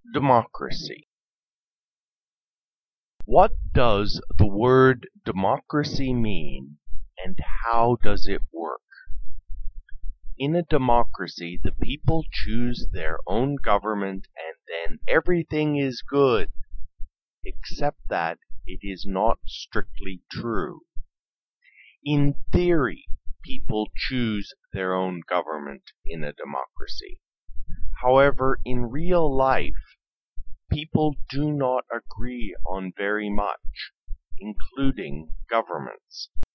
Democracy. What does the word democracy mean, and how does it work? In a democracy, the people choose their own government and then everything is good, except that it is not strictly true. In theory, people choose their own government in a democracy. However, in real life, people do not agree on very much, including governments.